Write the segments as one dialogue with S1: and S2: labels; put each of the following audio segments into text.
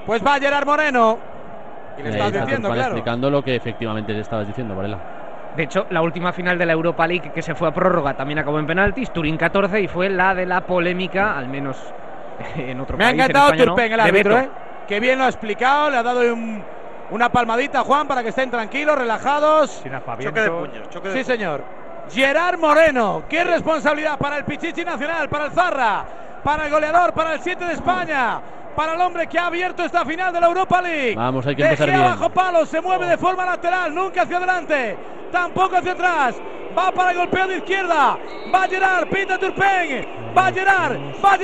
S1: Pues va Gerard Moreno. Y le estás diciendo, claro.
S2: Explicando lo que efectivamente le estabas diciendo, Varela.
S3: De hecho, la última final de la Europa League que se fue a prórroga también acabó en penaltis, Turín 14, y fue la de la polémica, al menos en otro
S1: país. Me ha encantado Turpin, el árbitro, que bien lo ha explicado, le ha dado una palmadita a Juan para que estén tranquilos, relajados.
S4: Choque de puños.
S1: Sí, señor. Gerard Moreno, qué responsabilidad para el Pichichi Nacional, para el Zarra, para el goleador, para el 7 de España, para el hombre que ha abierto esta final de la Europa League.
S2: Vamos, hay que empezar bien.
S1: Bajo palo, se mueve de forma lateral, nunca hacia adelante, tampoco hacia atrás. Va para el golpeo de izquierda. Va Gerard, pinta Turpin. Va Gerard.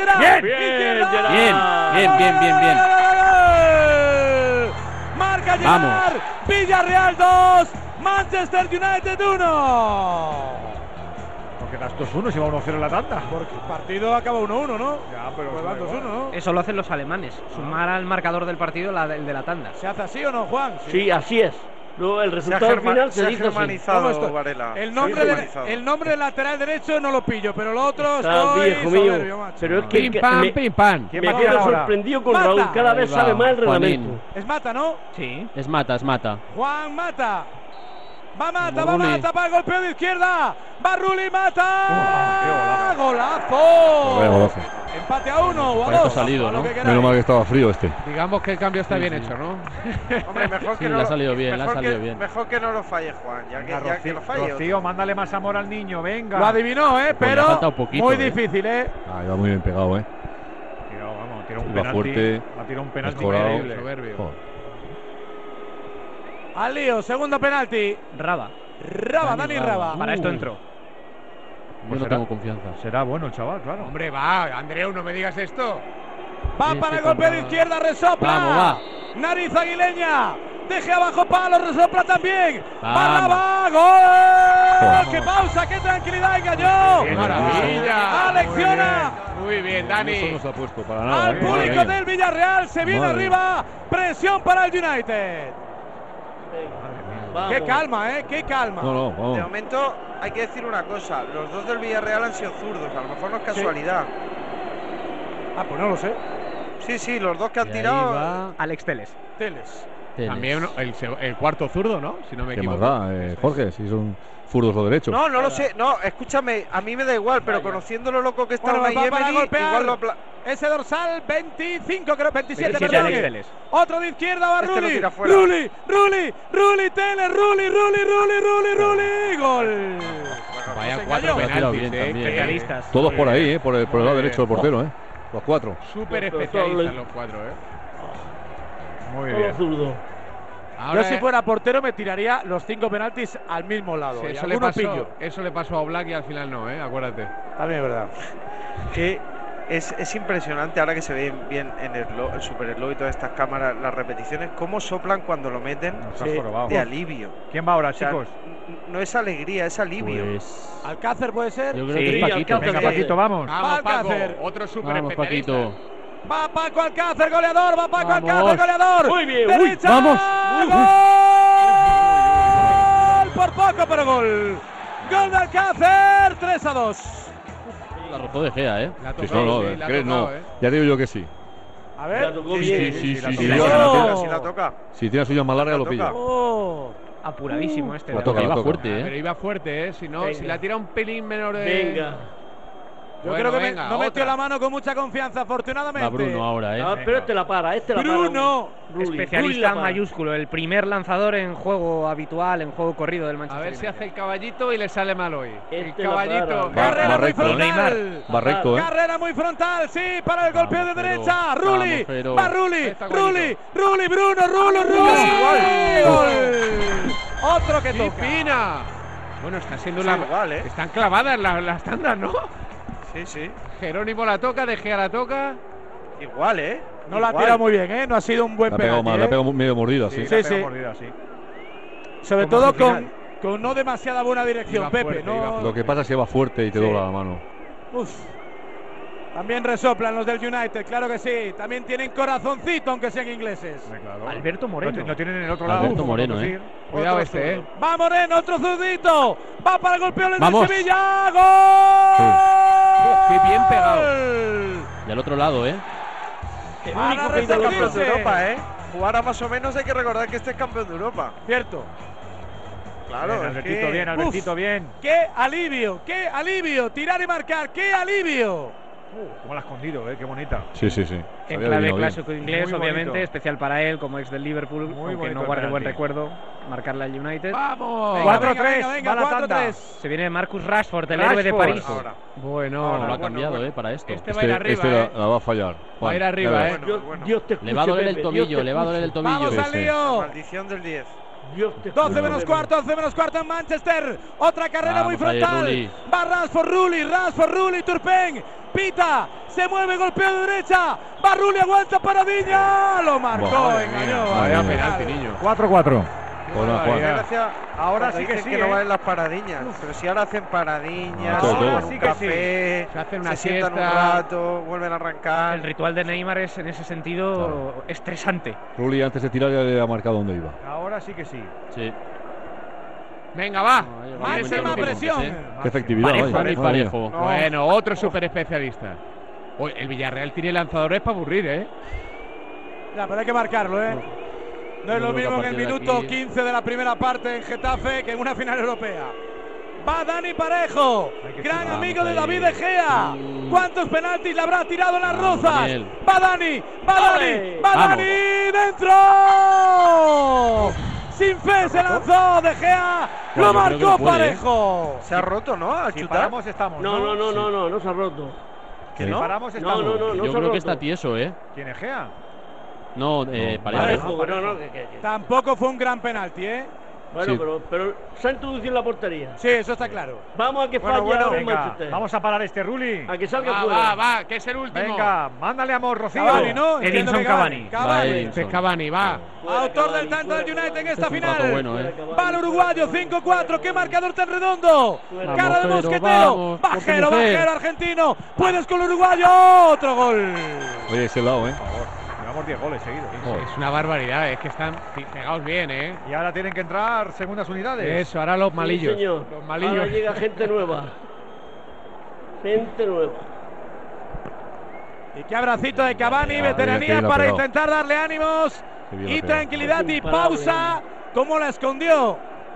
S2: Bien.
S1: Marca Gerard. Villarreal 2. Manchester United 1.
S5: Porque das 2-1 si va 1-0 en la tanda.
S1: Porque el partido acaba 1-1, ¿no?
S5: Ya, pero
S1: pues van 2-1, ¿no?
S3: Eso lo hacen los alemanes. Sumar al marcador del partido el de la tanda.
S1: ¿Se hace así o no, Juan?
S6: Sí, así es. Luego el resultado final se dice
S4: germanizado, Varela.
S1: El nombre del lateral derecho no lo pillo, pero lo otro
S6: está viejo mío. Pero es que
S2: pim pam.
S6: Me quedo sorprendido con Raúl. Cada vez sabe más el reglamento.
S1: Es Mata, ¿no?
S3: Sí.
S2: Es Mata.
S1: Juan Mata. Va Mata para el golpeo de izquierda. Va Rulli, Mata. ¡Golazo! Empate a 1 o a 2.
S2: Salido, ¿no?
S7: Menos mal que estaba frío este.
S8: Digamos que el cambio está bien hecho, ¿no?
S4: Hombre, mejor que no
S2: le ha salido bien,
S4: Mejor que no lo falle, Juan. Ya que lo falle.
S5: Rocío, mándale más amor al niño, venga.
S1: Lo adivinó, pero muy difícil,
S7: Iba muy bien pegado,
S5: Tira un penalti.
S7: Fuerte.
S5: Ha tirado un penalti
S7: increíble.
S8: Soberbio.
S1: Al lío, segundo penalti. Dani Raba.
S3: Para esto entró.
S2: Yo no tengo confianza.
S5: Será bueno el chaval, claro.
S8: Hombre, va, Andreu, no me digas esto.
S1: Va para el golpe de izquierda, resopla.
S2: Va.
S1: Nariz aguileña. Deje abajo palo, resopla también.
S2: Vamos.
S1: ¡Gol! ¡Qué pausa, qué tranquilidad engañó!
S8: ¡Qué maravilla!
S1: ¡Alecciona!
S8: Muy bien, Dani.
S7: Eso no se ha puesto para nada.
S1: Al público del Villarreal, se viene arriba. Presión para el United.
S6: Vamos.
S1: ¡Qué calma, qué calma!
S7: No, vamos.
S4: De momento hay que decir una cosa. Los dos del Villarreal han sido zurdos. A lo mejor no es casualidad.
S1: Pues no lo sé.
S4: Sí, los dos que han tirado.
S3: Alex Teles.
S8: También el cuarto zurdo, ¿no? Si no me equivoco.
S7: ¿Qué más da, Jorge? Si son zurdos o derechos.
S4: No lo sé. No, escúchame. A mí me da igual, pero conociendo lo loco que está el Emery, igual lo
S1: ese dorsal 25, creo 27,
S3: 27
S1: perdón.
S3: Teles.
S1: Otro de izquierda va
S4: Este
S1: Rulli.
S4: lo tira fuera.
S1: Rulli, Teles, Rulli, gol.
S8: Vaya 4 penaltis,
S3: Especialistas.
S7: Todos por ahí, por el lado derecho del portero, Los 4.
S8: Súper especialistas los 4,
S5: Muy bien.
S6: Zurdo.
S1: Yo si fuera portero me tiraría los 5 penaltis al mismo lado.
S8: Sí,
S1: y
S8: eso le pasó a Oblak y al final no, acuérdate.
S1: También es verdad.
S4: Que es impresionante ahora que se ve bien en el Super Slow y todas estas cámaras las repeticiones, cómo soplan cuando lo meten de alivio.
S5: ¿Quién va ahora,
S4: O sea,
S5: chicos?
S4: No es alegría, es alivio.
S2: Pues
S1: ¿Alcácer puede ser?
S2: yo creo que es Paquito.
S6: Alcácer.
S5: Venga, Paquito, vamos.
S8: Vamos, Paco,
S1: Alcácer.
S8: otro súper
S2: Vamos,
S8: especialista.
S2: Paquito.
S1: Va Paco Alcácer, goleador.
S2: Vamos.
S6: Muy bien.
S1: Derecha.
S7: Vamos.
S1: Gol por poco, pero gol. Gol de Alcácer, 3-2.
S2: La rozó de Gea,
S8: La ha
S7: Sí,
S8: tocado,
S7: no,
S8: sí, la ha
S7: ¿crees?
S8: tocado,
S7: No. Ya digo yo que sí.
S1: A
S6: La
S1: ver.
S6: tocó bien.
S7: Sí.
S4: Si la toca.
S7: Si tiene suyas más largas, lo pilla.
S3: Apuradísimo este.
S7: La toca,
S2: Iba
S7: la toca.
S2: fuerte,
S8: Pero iba fuerte, Si no,
S6: Venga.
S8: si la tira un pelín menor de.
S6: Venga.
S1: Yo
S8: Bueno,
S1: creo que
S8: venga,
S1: no metió
S8: otra.
S1: la mano con mucha confianza, afortunadamente.
S2: Va Bruno ahora,
S6: Pero este la para,
S1: Bruno.
S6: Rulli
S3: Especialista
S6: la
S3: en
S6: para.
S3: mayúsculo, el primer lanzador en juego habitual, en juego corrido del
S8: A
S3: Manchester
S8: ver si
S3: United.
S8: hace el caballito y le sale mal hoy.
S6: Este
S8: el
S6: la
S8: caballito.
S6: para.
S1: Carrera muy
S7: recto,
S1: frontal.
S7: Va recto,
S1: Carrera muy frontal, sí, para el golpeo de
S2: Pero,
S1: derecha. Rulli.
S2: pero.
S1: Va Rulli.
S8: Está
S1: Bruno. Rulli. Gol. Otro que
S8: ¡Sí,
S1: toca.
S8: Pina! Bueno, está siendo
S4: igual,
S8: Están clavadas las tandas, ¿no?
S4: Sí.
S8: Jerónimo la toca, De Gea la toca.
S4: Igual,
S1: No la ha tirado muy bien, No ha sido un buen
S7: La ha pegado
S1: penalti.
S7: mal, la ha pegado medio mordida, sí.
S1: Sí.
S5: Mordida, sí.
S1: Sobre
S5: Como
S1: todo
S5: al final.
S1: con no demasiada buena dirección,
S8: Iba
S1: Pepe.
S8: fuerte,
S1: No.
S8: iba
S7: Lo que pasa es que va fuerte y te dobla la mano.
S1: Uf. También resoplan los del United, claro que sí. También tienen corazoncito, aunque sean ingleses.
S5: Claro.
S3: Alberto Moreno.
S5: Lo tienen en el otro lado.
S2: Alberto
S5: como
S2: Moreno,
S5: conducir.
S8: Cuidado
S1: Otro
S8: este,
S1: zurdo. Va Moreno, otro zurdito. Va para el golpeo del
S2: Vamos.
S1: Sevilla. ¡Gol!
S8: Qué bien pegado.
S2: Y al otro lado,
S6: El
S1: Para
S6: único que ha ido a la
S1: resarcirse.
S4: Campeón de Europa, ¿eh? Jugara más o menos, hay que recordar que este es campeón de Europa.
S1: Cierto.
S4: Claro,
S5: Bien,
S4: es
S5: Albertito,
S4: que...
S5: bien, Albertito, bien.
S1: ¡Qué alivio! ¡Qué alivio! Tirar y marcar, ¡qué alivio!
S5: Cómo la ha escondido, qué bonita.
S7: Sí, sí, sí.
S3: En
S7: Había
S3: clave
S7: adivinado bien.
S3: clásico inglés,
S5: Muy
S3: obviamente,
S5: bonito.
S3: especial para él, como ex del Liverpool,
S5: Muy
S3: aunque
S5: bonito
S3: no
S5: el
S3: guarde buen
S5: penalti.
S3: recuerdo, marcarla al United.
S8: ¡Vamos!
S5: 4-3, va la tanda.
S1: 4-3.
S3: Se viene Marcus Rashford, el héroe de
S5: Rashford.
S3: París.
S4: Ahora.
S8: Bueno,
S4: Ahora,
S2: Lo ha
S4: bueno,
S2: cambiado,
S4: bueno.
S2: para esto.
S8: Este va a ir arriba,
S7: la va a fallar.
S8: Va a ir
S7: Juan,
S8: arriba,
S7: ya
S8: ¿eh?
S7: ves.
S4: Bueno, bueno.
S6: Dios te escuche,
S2: Le va a doler el
S6: Pepe,
S2: tobillo,
S6: Dios te
S2: le va a doler el
S6: escuche.
S2: tobillo.
S1: ¡Vamos
S7: Sí,
S1: al
S7: sí.
S1: lío!
S4: Maldición del 10.
S6: Dios te
S1: 12
S6: escuche,
S1: menos
S6: Pepe.
S1: cuarto, 11 menos cuarto en Manchester. Otra carrera muy
S2: Vamos ahí,
S1: frontal.
S2: Rulli.
S1: Va Rashford, Rulli, Turpin. Pita, se mueve, golpeo de derecha. Va Rulli, aguanta Paradiña. Lo marcó,
S7: Madre
S1: engañó.
S7: mía,
S8: Vaya
S7: madre mía.
S8: penalti, niño.
S5: 4-4.
S7: Hola, Juan.
S4: Gracias.
S5: Ahora
S4: Cuando
S5: sí que
S4: dicen
S5: sí,
S4: no
S5: ¿eh?
S4: valen las paradiñas. Pero si ahora hacen paradiñas,
S7: Todo,
S4: se
S7: todo.
S4: toman
S5: Sí
S4: un
S5: que
S4: café,
S8: Se hacen una
S4: se sientan un
S8: siesta.
S4: rato, vuelven a arrancar.
S3: El ritual de Neymar es en ese sentido estresante.
S7: Rulli antes de tirar ya le ha marcado dónde iba.
S5: Ahora sí que sí.
S2: Sí.
S8: Venga, va.
S2: No, ahí va,
S1: Máxima
S2: momento que
S1: presión.
S2: toques,
S7: Qué efectividad,
S3: Parejo,
S7: vaya.
S2: Muy
S7: Madre mía.
S2: parejo.
S4: No.
S8: Bueno, otro super especialista. Oye, el Villarreal tiene lanzadores para aburrir, ¿eh?
S1: Ya, pero hay que marcarlo, ¿eh? No es
S2: Yo
S1: lo
S2: creo que a
S1: mismo en el
S2: partir de
S1: minuto
S2: aquí-
S1: 15 de la primera parte en Getafe que en una final europea. Va Dani Parejo,
S5: Hay que
S1: gran
S5: tirar.
S1: amigo de
S2: Vamos ahí.
S1: David De Gea.
S2: Mm.
S1: ¿Cuántos penaltis le habrá tirado en las
S2: Vamos,
S1: rozas?
S2: Daniel.
S1: Va Dani, va Dani,
S6: ¡Ole!
S1: va
S2: Vamos.
S1: Dani, dentro. Sin fe se lanzó De Gea,
S2: Pues
S1: lo
S2: yo creo que
S1: marcó
S2: lo puede,
S1: Parejo.
S4: Se ha roto, ¿no? Al
S5: Si
S4: chutar.
S5: paramos estamos,
S6: No, no, no, no, no, no se ha roto.
S4: ¿Que
S7: Sí.
S4: no?
S5: Si paramos
S6: No,
S5: estamos.
S6: no, no, no
S2: Yo
S6: se ha
S2: creo que
S6: roto.
S2: está tieso, ¿eh?
S5: ¿Quién es Gea?
S2: No,
S6: Parejo,
S2: Parejo.
S6: no, no, que-
S1: Tampoco fue un gran penalti, ¿eh?
S6: Bueno,
S7: Sí.
S6: pero se ha introducido en la portería.
S1: Sí, eso está claro.
S6: Vamos a que
S4: Bueno,
S6: falle
S4: bueno,
S6: ahora el
S5: Venga,
S6: Manchester.
S5: vamos a parar este Rulli.
S6: A que salga
S8: Va,
S6: fuera.
S8: va, que es el último.
S5: Venga, mándale amor, Rocío.
S1: Cavani, ¿no? Entiendo
S3: Edinson
S1: que
S3: Cavani.
S2: Va
S1: Cavani.
S2: Edinson.
S8: Este es Cavani, va.
S6: Fuera
S1: Autor
S6: Cavani,
S1: del tanto
S6: fuera
S1: del United en
S6: Cavani.
S1: esta
S2: Este es un rato
S1: final.
S2: bueno, ¿eh?
S1: Va el uruguayo, 5-4. ¡Qué marcador tan redondo!
S6: Vamos,
S1: Cara de
S2: Jero,
S1: mosquetero.
S2: vamos,
S1: Bajero,
S2: mujer.
S1: bajero argentino. Puedes con el uruguayo. Otro gol.
S7: Oye, ese lado, ¿eh?
S5: Por favor, llevamos 10 goles seguidos.
S7: Joder.
S8: Es una barbaridad, es que están pegados bien, ¿eh?
S5: Y ahora tienen que entrar segundas unidades.
S8: Eso, ahora los
S6: Sí,
S8: malillos.
S6: señor.
S8: Los malillos.
S6: Ahora llega gente nueva. Gente nueva.
S1: Y qué abracito de Cavani,
S7: Ah,
S1: veteranía
S7: bien,
S1: para
S7: bien,
S1: intentar darle ánimos
S7: Qué bien
S1: y
S7: la pegado.
S1: tranquilidad y
S6: Imparable.
S1: pausa. ¿Cómo la escondió?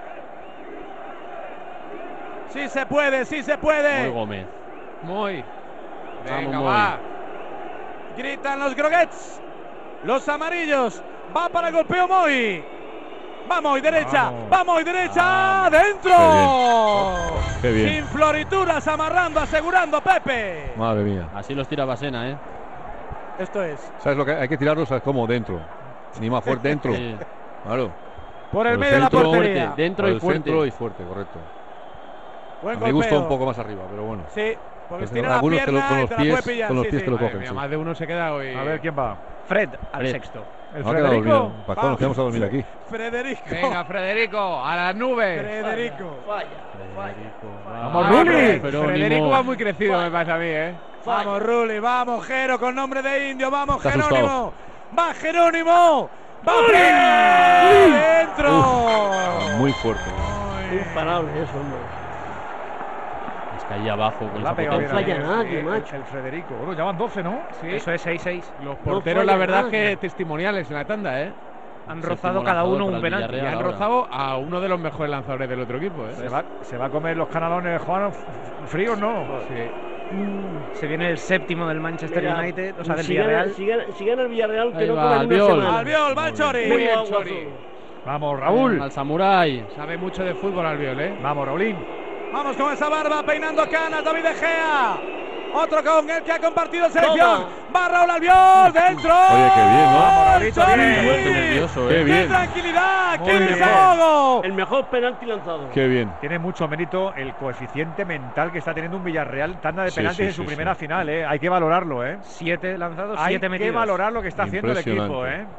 S1: Sí se puede, sí se
S2: Muy
S1: puede.
S2: Gómez.
S8: Muy.
S2: Vamos,
S8: Venga,
S2: Moy.
S8: va.
S1: Gritan los groguets. Los amarillos. Va para el golpeo Moy. Va Moy, derecha.
S5: Vamos.
S1: Va Moy, derecha. ¡Dentro!
S7: Qué bien.
S1: Sin florituras, amarrando, asegurando Pepe.
S7: Madre mía.
S2: Así los tira Basena, ¿eh?
S1: Esto es.
S7: ¿Sabes lo que hay que tirarlos? ¿Sabes cómo? Dentro. Ni más fuerte dentro.
S2: Sí.
S7: Claro.
S1: Por el
S7: Por el
S1: medio de la
S7: centro,
S1: portería.
S2: Fuerte, dentro
S7: Por
S2: y
S7: el
S2: fuerte.
S7: centro y fuerte, correcto.
S1: Buen
S7: A mi gusto
S1: golpeo.
S7: un poco más arriba, pero bueno.
S1: Sí, porque
S7: Pues
S1: estira la
S7: algunos que
S1: pierna
S7: con
S1: y
S7: los
S1: te la puede
S7: pies,
S1: pillar.
S7: con los
S1: sí,
S7: pies
S1: sí.
S7: te lo
S8: Madre
S7: cogen.
S8: mía,
S7: Sí.
S8: más de uno se queda hoy.
S5: A ver quién va.
S3: Fred al
S2: Fred.
S3: sexto.
S5: ¿El
S7: Me ha quedado
S5: Federico?
S7: dormido. ¿Para cuándo nos quedamos a dormir aquí?
S1: Federico.
S8: Venga, Federico, a las nubes.
S1: Federico.
S6: Falla.
S5: Vamos,
S8: Ah,
S5: Rulli.
S8: Federico va muy crecido, me parece a mí, ¿eh?
S1: Vamos, Rulli, vamos, Jero, con nombre de indio, vamos,
S7: Está
S1: Jerónimo.
S7: asustado.
S1: Va Jerónimo. Va Fred. Dentro.
S7: Muy fuerte.
S6: Imparable eso, hombre.
S2: Es que ahí abajo con
S5: La ha
S2: esa
S5: pegado
S2: potencia.
S5: bien
S6: falla
S5: ahí,
S6: nadie, macho.
S5: El Federico. Bueno, ya van 12, ¿no?
S8: Sí.
S3: Eso es 6-6.
S8: Los porteros,
S6: falla
S8: la verdad,
S6: nadie.
S8: que testimoniales en la tanda, ¿eh?
S3: Han
S2: Séptimo
S3: rozado cada
S2: lanzador
S3: uno
S2: para
S3: un
S2: el
S3: penalti.
S2: Villarreal.
S8: Y han
S2: ahora.
S8: rozado a uno de los mejores lanzadores del otro equipo, ¿eh?
S5: Se va a comer los canalones, Juan. Fríos no.
S8: Sí.
S3: Se viene el séptimo del Manchester
S6: Mira,
S3: United, o sea, del
S6: si gana-
S3: Villarreal.
S6: Si gana el Villarreal, que
S2: Ahí
S6: no
S2: va,
S6: come en una
S2: Albiol.
S6: semana.
S1: Albiol, va el Chori.
S8: Muy bien,
S6: Guapo.
S8: Chori.
S5: Vamos, Raúl.
S2: Al Samurai.
S8: Sabe mucho de fútbol, Albiol, ¿eh?
S5: Vamos, Raulín.
S1: Vamos con esa barba, peinando canas, David De Gea. Otro con el que ha compartido selección.
S6: Toma.
S1: Va Raúl Albiol, dentro.
S7: Oye, qué bien, ¿no?
S5: Vamos,
S1: ¡Gol,
S5: Raulito,
S1: Chori!
S5: bien.
S2: Estoy nervioso,
S7: Qué
S2: ¿eh?
S7: bien.
S1: ¡Qué tranquilidad!
S5: Muy
S1: ¡Qué
S5: bien.
S1: desahogo!
S6: El mejor penalti lanzado.
S7: Qué bien.
S5: Tiene mucho mérito el coeficiente mental que está teniendo un Villarreal. Tanda de
S7: Sí,
S5: penaltis
S7: sí,
S5: en su
S7: sí,
S5: primera
S7: sí.
S5: final, ¿eh? Hay que valorarlo, ¿eh?
S3: 7 lanzados,
S5: Hay
S3: 7
S5: que
S3: metidos.
S5: valorar lo que está haciendo el equipo,
S7: Impresionante.
S5: ¿eh?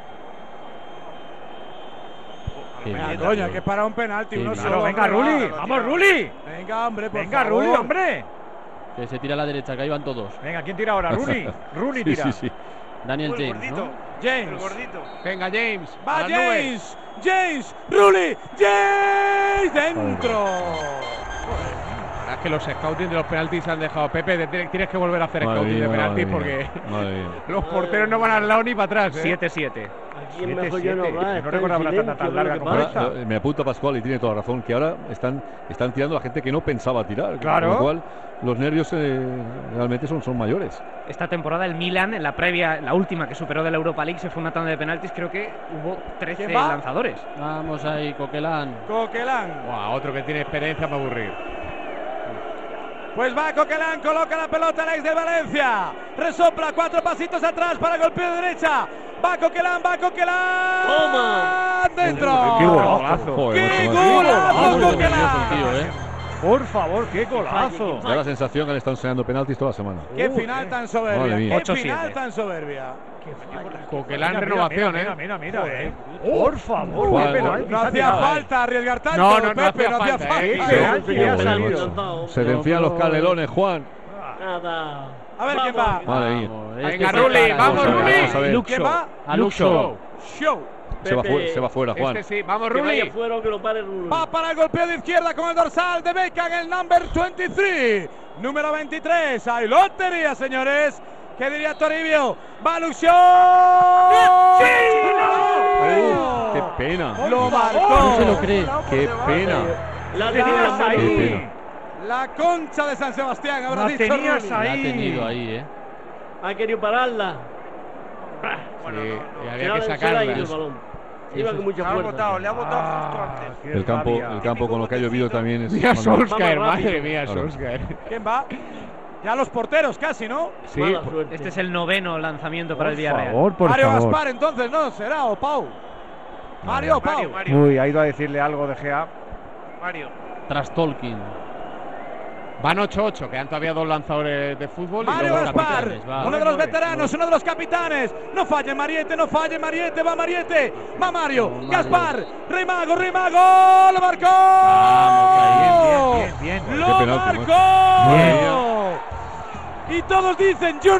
S2: Qué
S1: Venga,
S2: bien,
S1: coño,
S2: Albiol.
S1: que para un penalti
S2: Sí,
S1: uno
S2: claro,
S1: solo.
S5: venga,
S1: hombre,
S5: Rulli.
S1: va.
S5: Vamos, Rulli.
S1: Venga, hombre, por
S5: Venga,
S1: favor.
S5: Rulli, hombre.
S2: Que se tira a la derecha, que ahí van todos.
S5: Venga, ¿quién tira ahora? Rooney. Rooney
S7: Sí,
S5: tira.
S7: sí, sí.
S2: Daniel
S4: El
S2: James,
S4: gordito.
S2: ¿no?
S1: James.
S4: El gordito.
S8: Venga, James.
S1: Va
S8: a las nubes.
S1: James. James. Rulli. James. Dentro.
S8: es que los scouting de los penaltis han dejado. Pepe, tienes que volver a hacer
S7: Madre
S8: scouting
S7: mía,
S8: de penaltis
S7: madre
S8: porque
S7: mía, madre mía.
S8: los porteros no van al lado ni para atrás.
S3: 7-7.
S6: Aquí es mejor ya no
S5: 7-7.
S6: hablar.
S5: No
S6: está
S5: recuerdo
S6: en
S5: habrá tanta tan
S6: silencio,
S5: larga
S6: lo que
S5: como
S6: pasa.
S5: esta.
S7: Me apunta Pascual y tiene toda razón, que ahora están tirando a la gente que no pensaba tirar.
S5: Claro.
S7: Con lo cual, los nervios realmente son mayores.
S3: Esta temporada el Milan, en la previa, la última que superó de la Europa League, se fue una tanda de penaltis. Creo que hubo 13
S1: ¿Quién va?
S3: lanzadores.
S2: Vamos ahí, Coquelán.
S1: Coquelán.
S8: Buah, otro que tiene experiencia para aburrir.
S1: Pues va Coquelán, coloca la pelota al ex del Valencia. Resopla, 4 pasitos atrás para golpeo de derecha. Va Coquelán, va Coquelán.
S6: ¡Toma!
S1: ¡Dentro!
S5: ¡Qué golazo!
S7: Joder,
S1: ¡Qué
S7: macho.
S1: golazo,
S2: Tío,
S1: Coquelán!
S5: Por favor, qué golazo.
S7: Da la sensación que le están enseñando penaltis toda la semana.
S1: ¡Qué final tan soberbia!
S7: Madre mía.
S1: ¡Qué
S3: 8-7.
S1: final tan soberbia!
S8: Coquelán
S5: Mira,
S8: renovación,
S5: mira, Por favor,
S7: Juan,
S5: qué penalti
S1: No
S5: se ha
S1: hacía
S5: tirado,
S1: falta arriesgar tanto,
S8: No, no
S1: Pepe,
S8: hacía
S1: no hacía
S8: falta,
S5: Qué
S1: falta.
S5: penalti le ha
S7: Joder,
S5: salido.
S7: macho. Se te enfrían los canelones, Juan.
S6: Nada.
S1: A ver quién va.
S7: Madre mía.
S2: Venga,
S8: Rulli, vamos, Rulli.
S7: Vamos a ver.
S1: ¿Quién va?
S2: A Luxo.
S1: Show.
S7: Se va fuera, Juan.
S8: Este sí, vamos,
S6: Que vaya
S8: Rulli.
S6: fuera o que lo pare Rulli.
S1: Va para el golpeo de izquierda con el dorsal de Beckham, el number 23. Número 23. Hay lotería, señores. ¿Qué diría Toribio? ¡Va Luxo!
S7: ¡Qué pena!
S1: ¡Lo
S2: No
S1: marcó!
S2: se lo cree.
S7: ¡Qué pena!
S6: La
S5: tenías
S6: tenía en la
S5: ahí.
S6: mano.
S7: ¡Qué pena!
S1: La concha de San Sebastián, habrá
S5: La
S1: dicho
S5: tenías
S1: Rulli.
S2: La ha
S5: ahí.
S2: tenido ahí,
S6: Ha querido pararla.
S8: Sí, y había
S6: Se
S8: que
S6: le ha
S8: sacarla.
S6: ido el balón. Iba con mucha
S4: Le ha
S6: fuerza.
S4: botado, le ha botado justo antes.
S5: Qué
S7: El
S5: rabia.
S7: campo con lo que ha llovido también es.
S8: Mira Solskjaer,
S6: Vamos rápido.
S8: madre mía,
S7: Claro.
S8: Solskjaer.
S1: ¿Quién va? Ya los porteros casi, ¿no?
S8: Sí,
S6: Mala suerte.
S3: Este es el 9º lanzamiento para el
S5: Por
S3: Villarreal.
S5: favor, por
S1: Mario
S5: favor.
S1: Gaspar, entonces, ¿no? ¿Será o Pau? Mario o Pau.
S4: Mario.
S5: Uy, ha ido a decirle algo de Gea.
S4: Mario.
S2: Tras Tolkien.
S8: Van 8-8, quedan todavía 2 lanzadores de fútbol. y
S1: Mario
S8: luego
S1: Gaspar,
S2: capitanes, va.
S1: uno de los veteranos, uno de los capitanes. No falle Mariette, no falle Mariette, va Mariette, va Mario,
S2: Mario.
S1: Gaspar, Rey Mago, lo marcó.
S5: Bien, bien, bien.
S1: Lo
S7: Qué penalti,
S1: marcó. Y todos dicen, yo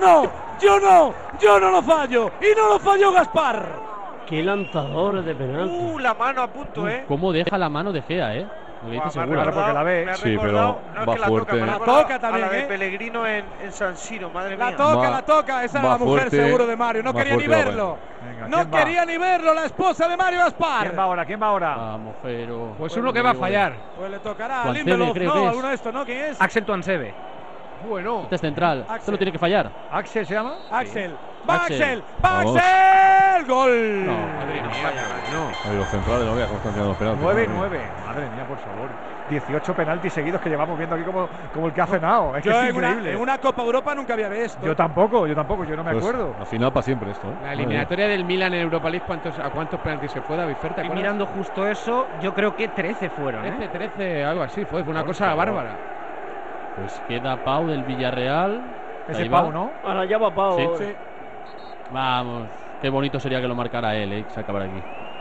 S1: no lo fallo. Y no lo falló Gaspar.
S6: Qué lanzadores de penalti.
S4: La mano a punto,
S2: ¿Cómo deja la mano de Gea, Lo dice
S4: Buah, me ha
S2: seguro.
S5: Claro, porque la ve.
S4: me ha
S7: Sí,
S4: recordado-
S7: pero
S4: no, es
S7: va
S4: que la
S7: fuerte.
S4: toca, me ha
S1: La
S4: recordado
S1: toca también,
S4: a la de
S1: ¿eh?
S4: Pellegrino en San Siro, madre
S1: La
S4: mía.
S1: toca,
S7: Va-
S1: la toca. Esa era
S7: va
S1: la mujer
S7: fuerte,
S1: seguro de Mario. No
S7: va
S1: quería ni
S7: fuerte, va
S1: verlo.
S5: Venga,
S1: No
S5: ¿quién va?
S1: quería ni verlo la esposa de Mario Gaspar.
S5: ¿Quién va ahora? ¿Quién va ahora?
S2: Vamos, pero.
S8: Pues uno que va a fallar.
S1: Pues le tocará a
S2: Tuansebe,
S1: Lindelof,
S2: creo
S1: ¿no?
S2: que es.
S1: Alguno de estos, ¿no? ¿Quién es?
S3: Axel Tuansebe.
S8: Bueno.
S2: Este es central.
S1: Axel.
S2: Esto lo tiene que fallar.
S5: ¿Axel se llama?
S1: Axel. Va
S2: Axel.
S1: Axel. Va
S7: Vamos.
S1: Axel. Gol.
S2: No,
S8: Madre mía, no.
S7: Ahí los centrales, no veas cómo están tirando los penaltis.
S5: 9-9. Madre mía, por favor. 18 penaltis seguidos que llevamos viendo aquí como el que ha cenado. Es que
S1: Yo
S5: es
S1: en
S5: increíble.
S1: una Copa Europa nunca había visto.
S5: Yo tampoco, yo no me
S7: Pues,
S5: acuerdo.
S7: al final para siempre esto.
S8: La eliminatoria del Milan en Europa League, ¿a cuántos penaltis se fue, David Fer? ¿Te
S3: Y
S8: acuerdas?
S3: mirando justo eso, yo creo que 13 fueron,
S8: 13, algo así, fue una
S5: Por
S8: cosa
S5: favor.
S8: bárbara.
S2: Pues queda Pau del Villarreal.
S5: Ese
S2: Ahí va.
S5: Pau, ¿no?
S6: Ahora ya va Pau.
S2: Sí.
S1: Sí.
S2: Vamos. Qué bonito sería que lo marcara él, que se acabara aquí.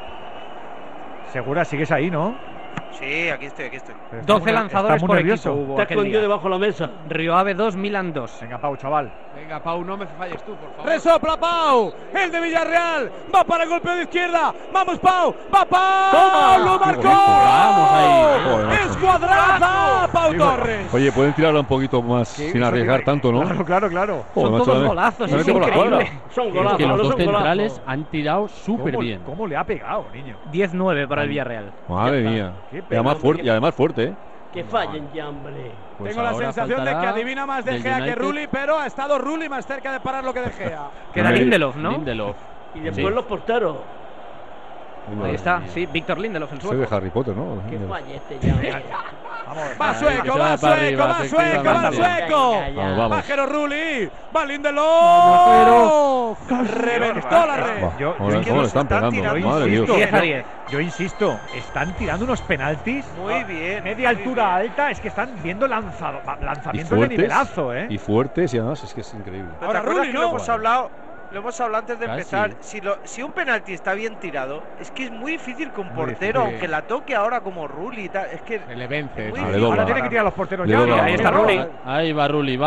S5: Segura, sigues ahí, ¿no?
S4: Sí, aquí estoy, aquí estoy.
S5: Pero está
S3: 12
S5: muy-
S3: lanzadores
S5: está muy
S3: por
S5: nervioso.
S3: equipo hubo
S6: Está
S3: aquel
S6: escondido
S3: día.
S6: debajo de la mesa.
S3: Rioave 2, Milan 2.
S5: Venga, Pau, chaval.
S8: Venga, Pau, no me falles tú, por favor.
S1: Resopla Pau. El de Villarreal. Va para el golpeo de izquierda. Vamos, Pau. Va Pau.
S6: ¡Toma!
S1: Lo marcó.
S2: Vamos ahí.
S7: Joder, macho.
S1: Escuadraza. Pau Torres.
S7: Oye, pueden tirarla un poquito más sin arriesgar tanto, ¿no?
S5: Claro, claro, claro.
S7: Joder,
S3: Son
S7: macho,
S3: todos
S7: dame-
S3: golazos,
S7: dame
S3: es
S7: por la
S3: increíble.
S7: cuadra.
S6: Son
S2: Es
S6: golazos.
S2: que los
S6: ahora
S2: dos
S6: son golazos.
S2: centrales han tirado súper
S5: ¿Cómo-
S2: bien.
S5: ¿Cómo le ha pegado, niño?
S3: 10-9 para el Villarreal.
S7: Madre mía.
S5: Qué
S7: Y además, fuerte, ¿eh?
S6: Que fallen ya, hombre.
S2: Pues
S1: Tengo la
S2: ahora
S1: sensación de que
S2: faltará
S1: adivina más De
S2: del
S1: Gea que
S2: United.
S1: Rulli, pero ha estado Rulli más cerca de parar lo que De Gea.
S3: Queda
S7: Ahí.
S3: Lindelof, ¿no?
S2: Lindelof.
S6: Y después los porteros.
S3: Ahí está, sí, Víctor Lindelof, el
S7: Soy de
S3: sueco.
S7: Harry Potter, ¿no?
S6: Que falle este ya.
S5: Vamos.
S1: Va
S2: que
S1: sueco,
S2: se
S1: va
S2: vaya para
S1: sueco,
S2: arriba,
S1: va
S2: que
S1: sueco, va
S2: efectivamente.
S1: sueco.
S6: Ya, ya.
S7: Vamos, vamos.
S1: Bajero Rulli, va Lindelof. Reventó la red.
S7: Buah,
S5: Yo-
S7: ¿cómo
S5: yo
S7: le- cómo le están
S4: están
S7: pegando?
S4: tirando
S7: Madre de Dios.
S3: 10-10.
S5: Yo insisto, están tirando unos penaltis.
S4: Muy bien.
S5: Media
S4: muy
S5: altura
S4: bien.
S5: alta, es que están viendo lanzamientos
S7: Y
S5: de
S7: fuertes,
S5: nivelazo, ¿eh?
S7: y fuertes, y además es que es increíble.
S4: Pero
S1: Ahora
S4: ¿te acuerdas
S1: Rulli,
S4: que
S1: ¿no?
S4: lo hemos hablado antes de
S2: Casi.
S4: empezar? Si un penalti está bien tirado, es que es muy difícil que un
S5: Muy
S4: portero,
S8: difícil.
S4: aunque la toque ahora como Rulli y tal, es que
S8: Se le vence.
S4: Muy
S8: sí.
S4: bien.
S7: dobla.
S5: Ahora tiene que tirar los porteros
S7: Le
S5: ya.
S7: dobla
S5: ¿no?
S7: la
S3: Ahí está
S7: mano.
S3: Rulli.
S2: Ahí va Rulli, va.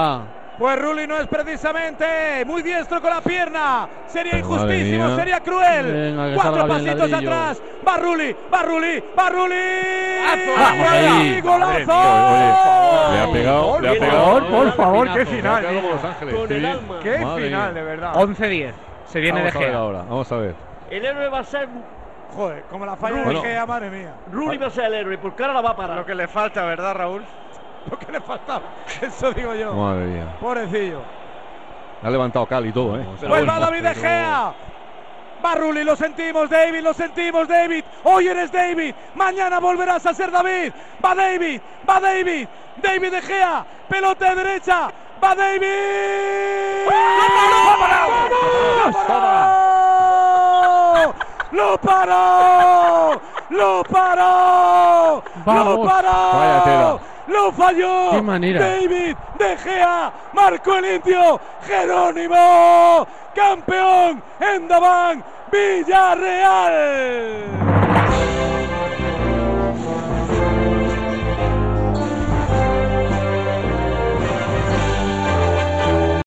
S1: Pues Rulli no es precisamente muy diestro con la pierna. Sería
S7: Madre
S1: injustísimo,
S7: mía.
S1: sería cruel.
S2: Venga, que
S1: 4
S2: salga bien el
S1: pasitos
S2: ladrillo.
S1: atrás. Va Rulli, va Rulli, va Rulli.
S2: Vamos ahí.
S1: ¡Golazo!
S7: Oye, le ha pegado,
S5: Por
S7: le ha
S5: favor,
S7: pegado.
S5: por favor, qué
S2: Pinazo.
S5: final.
S7: Le ha pegado como
S5: niño.
S7: Los Ángeles.
S6: Con
S7: Qué
S6: el
S7: bien.
S6: alma.
S5: Qué
S7: Madre
S5: final,
S7: mía.
S5: de verdad.
S3: 11-10. Se viene
S7: Vamos
S3: De
S7: a ver
S3: Gea.
S7: ahora, vamos a ver.
S6: El héroe va a ser.
S1: Joder, como la falla
S7: Bueno.
S1: de Gea, madre mía.
S6: Rulli va a ser el héroe, porque ahora la va a parar.
S4: Lo que le falta, ¿verdad, Raúl?
S1: Lo que le faltaba. Eso digo yo.
S7: Madre mía.
S1: Pobrecillo.
S7: Ha levantado Cal y todo, ¿eh?
S1: Pues va David De Gea. Va Rulli, lo sentimos, David, lo sentimos, David. Hoy eres David, mañana volverás a ser David. Va David, va David. David De Gea, pelota de derecha. Va David. ¡Lo paró! ¡Lo paró! ¡Lo
S2: Vamos.
S1: paró!
S7: Vaya tela.
S1: ¡Lo falló!
S2: ¡Qué manera!
S1: David De Gea marcó el indio Jerónimo, campeón en Daván Villarreal.